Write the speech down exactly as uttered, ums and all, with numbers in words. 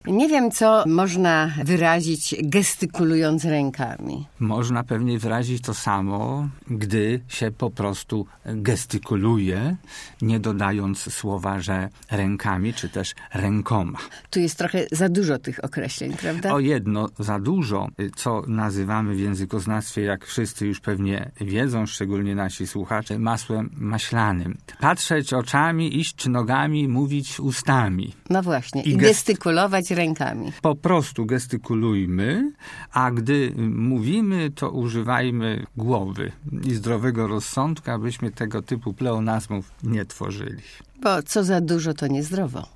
Nie wiem, co można wyrazić gestykulując rękami. Można pewnie wyrazić to samo, gdy się po prostu gestykuluje, nie dodając słowa, że rękami, czy też rękoma. Tu jest trochę za dużo tych określeń, prawda? O jedno za dużo, co nazywamy w językoznawstwie, jak wszyscy już pewnie wiedzą, szczególnie nasi słuchacze, masłem maślanym. Patrzeć oczami, iść nogami, mówić ustami. No właśnie, i, I gestykulować rękami. Po prostu gestykulujmy, a gdy mówimy, to używajmy głowy i zdrowego rozsądku, abyśmy tego typu pleonazmów nie tworzyli. Bo co za dużo, to niezdrowo.